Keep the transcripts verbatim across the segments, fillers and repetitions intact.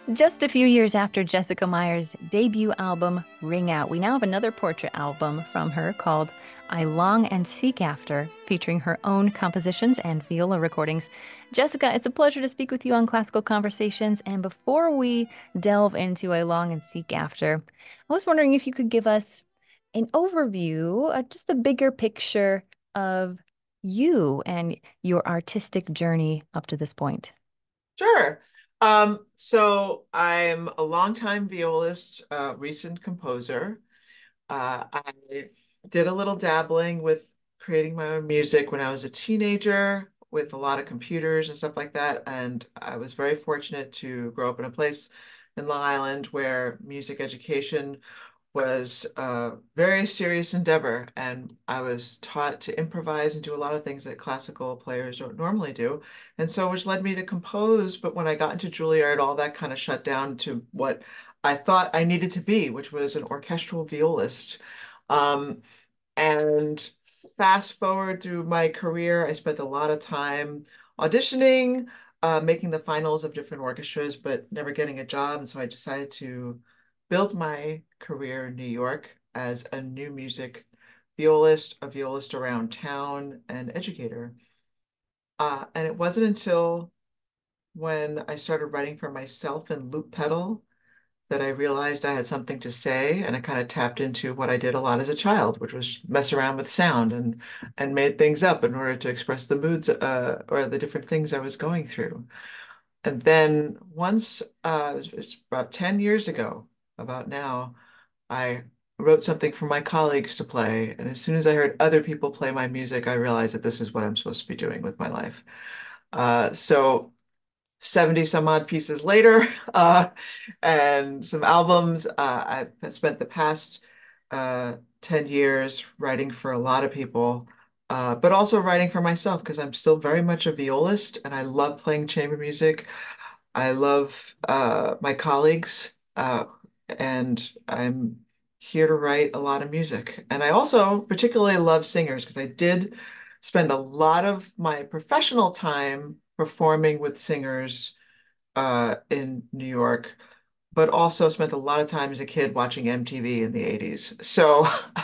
Just a few years after Jessica Meyer's debut album, Ring Out, we now have another portrait album from her called I Long and Seek After, featuring her own compositions and viola recordings. Jessica, it's a pleasure to speak with you on Classical Conversations. And before we delve into I Long and Seek After, I was wondering if you could give us an overview, uh, just a bigger picture of you and your artistic journey up to this point. Sure. Um, so I'm a longtime violist, uh, recent composer. Uh, I did a little dabbling with creating my own music when I was a teenager with a lot of computers and stuff like that. And I was very fortunate to grow up in a place in Long Island where music education was a very serious endeavor, and I was taught to improvise and do a lot of things that classical players don't normally do. And so, which led me to compose. But when I got into Juilliard, all that kind of shut down to what I thought I needed to be, which was an orchestral violist. Um, and fast forward through my career, I spent a lot of time auditioning, uh, making the finals of different orchestras, but never getting a job. And so I decided to build my career in New York as a new music violist, a violist around town, and educator. Uh, and it wasn't until when I started writing for myself in loop pedal that I realized I had something to say, and I kind of tapped into what I did a lot as a child, which was mess around with sound and and made things up in order to express the moods uh, or the different things I was going through. And then once, uh, it was, it was about ten years ago, about now, I wrote something for my colleagues to play. And as soon as I heard other people play my music, I realized that this is what I'm supposed to be doing with my life. Uh, so seventy some odd pieces later, uh, and some albums. Uh, I've spent the past uh, ten years writing for a lot of people, uh, but also writing for myself because I'm still very much a violist and I love playing chamber music. I love uh, my colleagues, uh, and I'm here to write a lot of music. And I also particularly love singers because I did spend a lot of my professional time performing with singers uh, in New York, but also spent a lot of time as a kid watching M T V in the eighties. So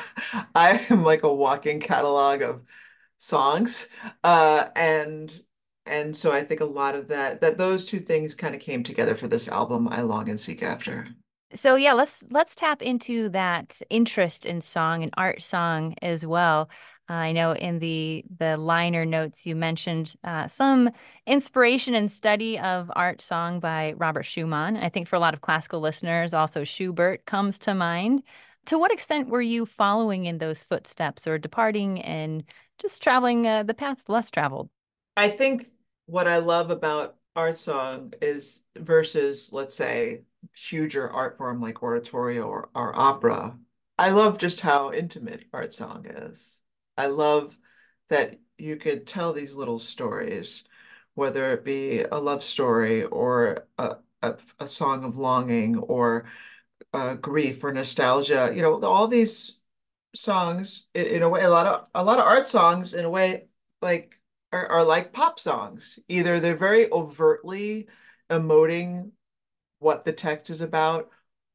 I am like a walking catalog of songs. Uh, and and so I think a lot of that that those two things kind of came together for this album, I Long and Seek After. So yeah, let's let's tap into that interest in song and art song as well. Uh, I know in the the liner notes you mentioned uh, some inspiration and study of art song by Robert Schumann. I think for a lot of classical listeners, also Schubert comes to mind. To what extent were you following in those footsteps or departing and just traveling uh, the path less traveled? I think what I love about art song is versus, let's say, huger art form like oratorio or, or opera. I love just how intimate art song is. I love that you could tell these little stories, whether it be a love story or a, a, a song of longing or uh, grief or nostalgia. You know, all these songs in, in a way, a lot of a lot of art songs in a way like are, are like pop songs. Either they're very overtly emoting what the text is about,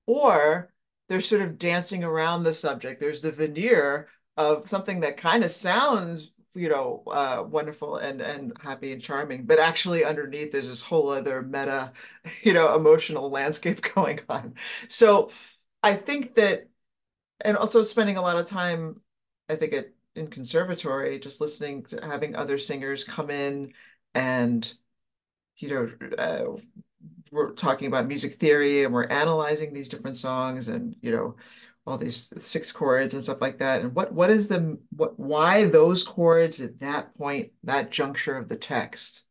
or they're sort of dancing around the subject. There's the veneer of something that kind of sounds, you know, uh, wonderful and and happy and charming, but actually underneath there's this whole other meta, you know, emotional landscape going on. So I think that, and also spending a lot of time, I think at in conservatory, just listening to having other singers come in and, you know, uh, we're talking about music theory and we're analyzing these different songs and, you know, all these six chords and stuff like that. And what what is the what why those chords at that point, that juncture of the text?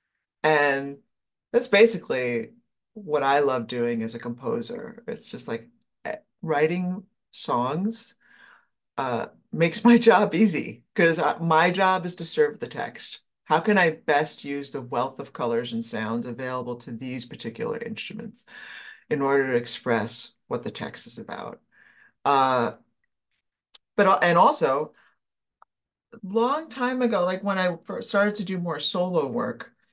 And that's basically what I love doing as a composer. It's just like eh, writing songs uh, makes my job easy because my job is to serve the text. How can I best use the wealth of colors and sounds available to these particular instruments in order to express what the text is about? Uh, but and also, long time ago, like when I first started to do more solo work,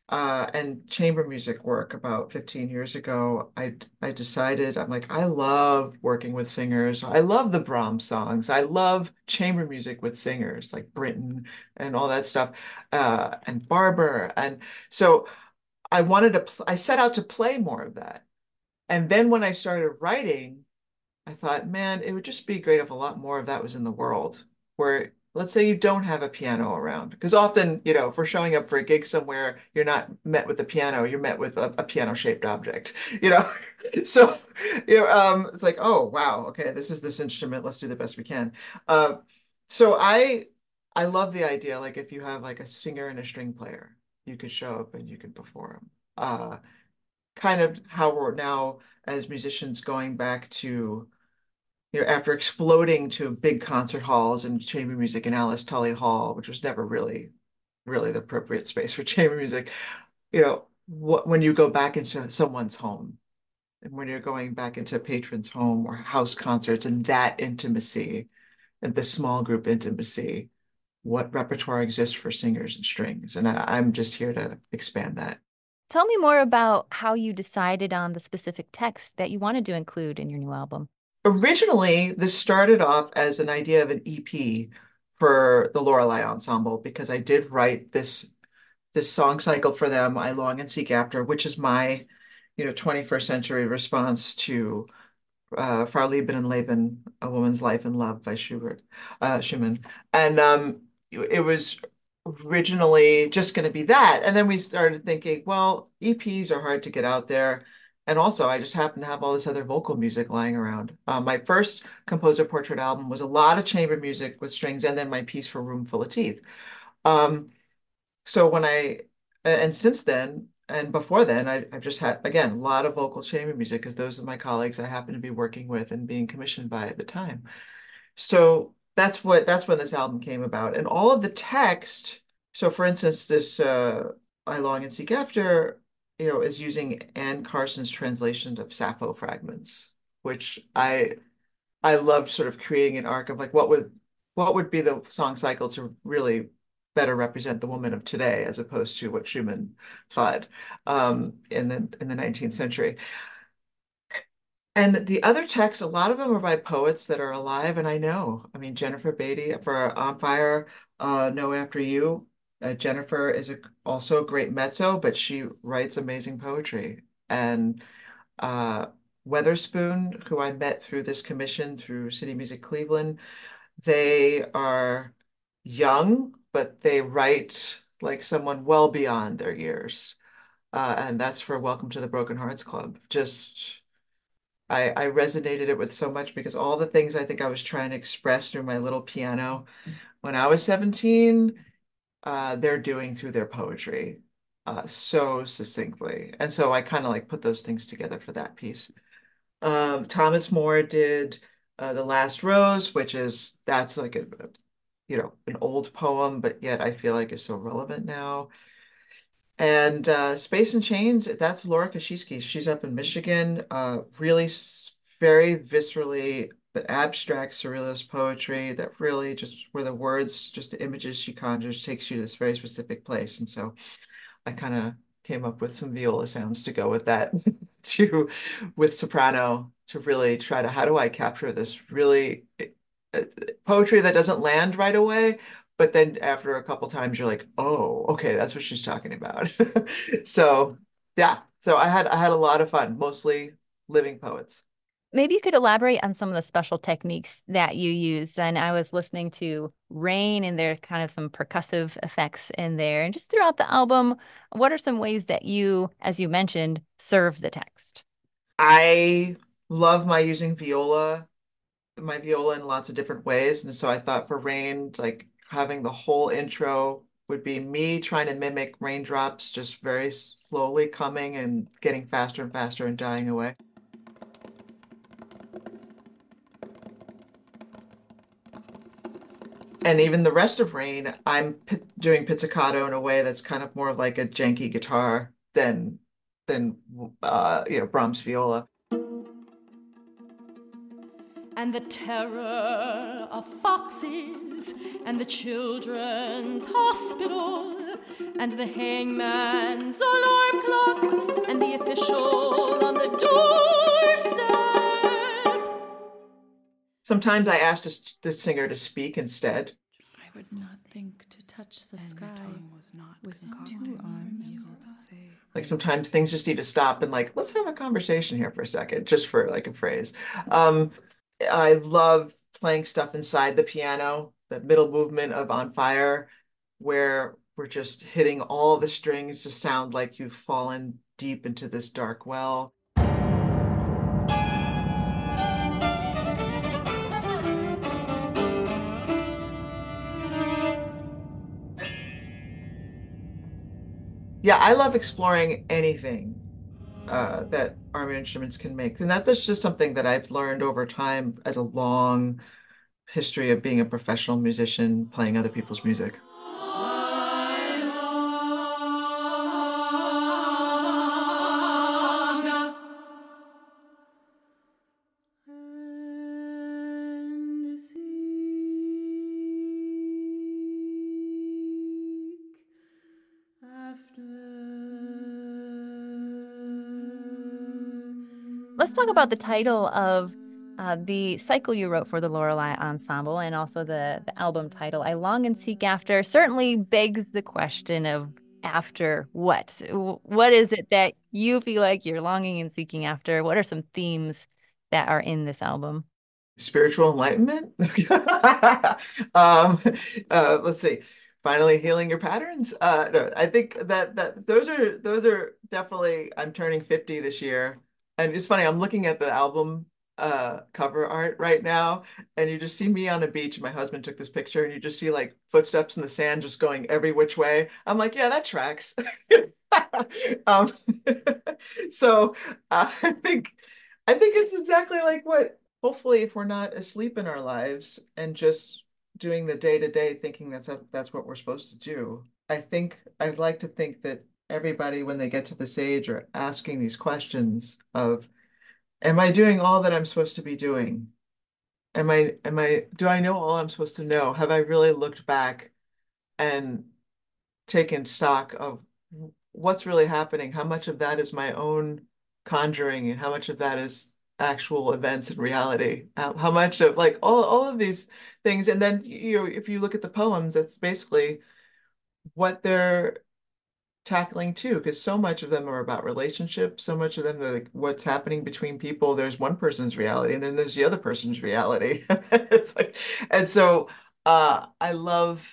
uh, and chamber music work about fifteen years ago, I I decided I'm like I love working with singers. I love the Brahms songs. I love chamber music with singers like Britten and all that stuff, uh, and Barber. And so I wanted to. Pl I set out to play more of that. And then when I started writing, I thought, man, it would just be great if a lot more of that was in the world. Where, let's say you don't have a piano around. Because often, you know, if we're showing up for a gig somewhere, you're not met with the piano, you're met with a, a piano-shaped object, you know? So, you know, um, it's like, oh, wow, okay, this is this instrument, let's do the best we can. Uh, so I I love the idea, like if you have like a singer and a string player, you could show up and you can perform. Uh, kind of how we're now as musicians going back to, you know, after exploding to big concert halls and chamber music in Alice Tully Hall, which was never really, really the appropriate space for chamber music, you know, what when you go back into someone's home and when you're going back into a patron's home or house concerts and that intimacy and the small group intimacy, what repertoire exists for singers and strings. And I, I'm just here to expand that. Tell me more about how you decided on the specific text that you wanted to include in your new album. Originally, this started off as an idea of an E P for the Lorelei Ensemble because I did write this this song cycle for them, I Long and Seek After, which is my, you know, twenty-first century response to uh, Frau Lieben and Leben, A Woman's Life and Love by Schubert, uh, Schumann. And um, it was originally just going to be that. And then we started thinking, well, E Ps are hard to get out there. And also, I just happen to have all this other vocal music lying around. Uh, my first composer portrait album was a lot of chamber music with strings, and then my piece for Room Full of Teeth. Um, so when I, and since then, and before then, I, I've just had, again, a lot of vocal chamber music because those are my colleagues I happen to be working with and being commissioned by at the time. So that's what, that's when this album came about. And all of the text, so for instance, this uh, I Long and Seek After, you know, is using Anne Carson's translation of Sappho fragments, which I I loved sort of creating an arc of like what would what would be the song cycle to really better represent the woman of today as opposed to what Schumann thought um, in the in the nineteenth century. And the other texts, a lot of them are by poets that are alive, and I know. I mean, Jennifer Beatty for On Fire, uh, No After You. Uh, Jennifer is a, also a great mezzo, but she writes amazing poetry. And uh, Weatherspoon, who I met through this commission through City Music Cleveland, they are young, but they write like someone well beyond their years. Uh, and that's for Welcome to the Broken Hearts Club. Just I, I resonated it with so much because all the things I think I was trying to express through my little piano when I was seventeen, uh, they're doing through their poetry uh, so succinctly. And so I kind of like put those things together for that piece. Um, Thomas More did uh, The Last Rose, which is that's like a, you know, an old poem, but yet I feel like is so relevant now. And uh, Space and Chains, that's Laura Kosciuszki. She's up in Michigan. Uh, really s- very viscerally, but abstract surrealist poetry that really just where the words, just the images she conjures takes you to this very specific place. And so I kind of came up with some viola sounds to go with that to with soprano to really try to how do I capture this really uh, poetry that doesn't land right away, but then after a couple times you're like, oh, okay, that's what she's talking about. So yeah, so I had I had a lot of fun, mostly living poets. Maybe you could elaborate on some of the special techniques that you use. And I was listening to Rain, and there's kind of some percussive effects in there. And just throughout the album, what are some ways that you, as you mentioned, serve the text? I love my using viola my viola in lots of different ways. And so I thought for rain, like having the whole intro would be me trying to mimic raindrops, just very slowly coming and getting faster and faster and dying away. And even the rest of Rain, I'm p doing pizzicato in a way that's kind of more like a janky guitar than than uh, you know, Brahms viola. And the terror of foxes and the children's hospital and the hangman's alarm clock, and the official on the doorstep. Sometimes I ask the, the singer to speak instead. I would not think to touch the and sky was not with two arms. Like sometimes things just need to stop and like, let's have a conversation here for a second, just for like a phrase. Um, I love playing stuff inside the piano, the middle movement of On Fire, where we're just hitting all the strings to sound like you've fallen deep into this dark well. Yeah, I love exploring anything uh, that arm instruments can make. And that, that's just something that I've learned over time as a long history of being a professional musician, playing other people's music. Let's talk about the title of uh, the cycle you wrote for the Lorelei Ensemble and also the, the album title, I Long and Seek After, certainly begs the question of after what? What is it that you feel like you're longing and seeking after? What are some themes that are in this album? Spiritual enlightenment? um, uh, let's see. Finally healing your patterns. Uh, no, I think that that those are those are definitely. I'm turning fifty this year, and it's funny. I'm looking at the album uh, cover art right now, and you just see me on a beach. My husband took this picture, and you just see like footsteps in the sand, just going every which way. I'm like, yeah, that tracks. um, so uh, I think I think it's exactly like what hopefully if we're not asleep in our lives and just doing the day to day thinking that's that's what we're supposed to do. I think I'd like to think that everybody when they get to this age are asking these questions of am I doing all that I'm supposed to be doing? Am I am I do I know all I'm supposed to know? Have I really looked back and taken stock of what's really happening? How much of that is my own conjuring and how much of that is actual events in reality? How, how much of like all, all of these things. And then, you know, if you look at the poems, that's basically what they're tackling too, because so much of them are about relationships. So much of them are like what's happening between people. There's one person's reality and then there's the other person's reality. It's like, and so uh, I love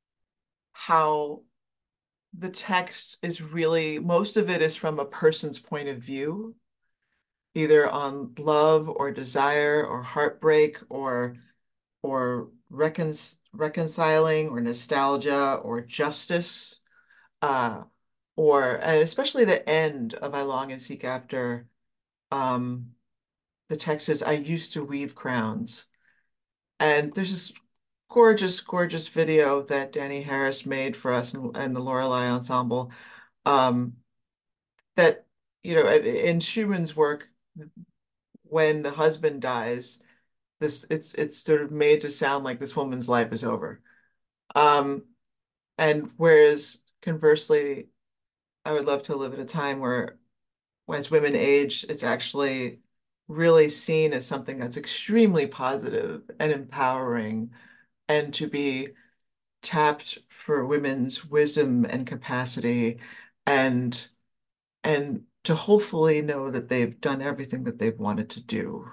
how the text is really, most of it is from a person's point of view, either on love or desire or heartbreak or or recon reconciling or nostalgia or justice. Uh, or and especially the end of I Long and Seek After, um, the text is I used to weave crowns. And there's this gorgeous, gorgeous video that Danny Harris made for us and, and the Lorelei Ensemble. Um, that, you know, in Schumann's work, when the husband dies, this it's it's sort of made to sound like this woman's life is over. Um, and whereas conversely, I would love to live at a time where as women age, it's actually really seen as something that's extremely positive and empowering and to be tapped for women's wisdom and capacity and and to hopefully know that they've done everything that they've wanted to do.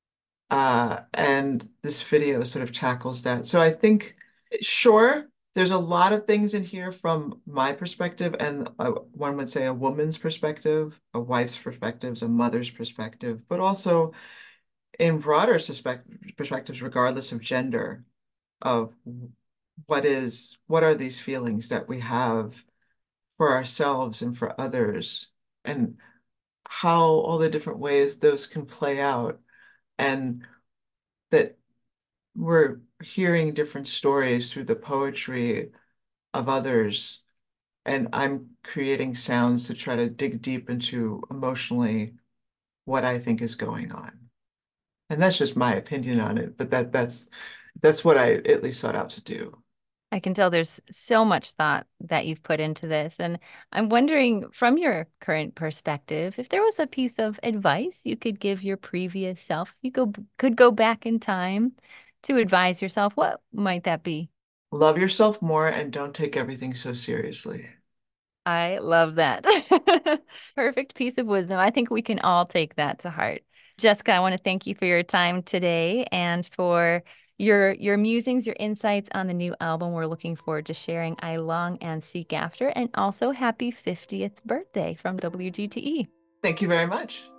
Uh, and this video sort of tackles that. So I think, sure, there's a lot of things in here from my perspective, and uh, one would say a woman's perspective, a wife's perspectives, a mother's perspective, but also in broader perspectives, regardless of gender, of what is, what are these feelings that we have for ourselves and for others, and how all the different ways those can play out, and that we're hearing different stories through the poetry of others. And I'm creating sounds to try to dig deep into emotionally what I think is going on. And that's just my opinion on it, but that that's that's what I at least sought out to do. I can tell there's so much thought that you've put into this. And I'm wondering, from your current perspective, if there was a piece of advice you could give your previous self, you go could go back in time to advise yourself, what might that be? Love yourself more and don't take everything so seriously. I love that. Perfect piece of wisdom. I think we can all take that to heart. Jessica, I want to thank you for your time today and for your your musings, your insights on the new album. We're looking forward to sharing I Long and Seek After, and also happy fiftieth birthday from W G T E. Thank you very much.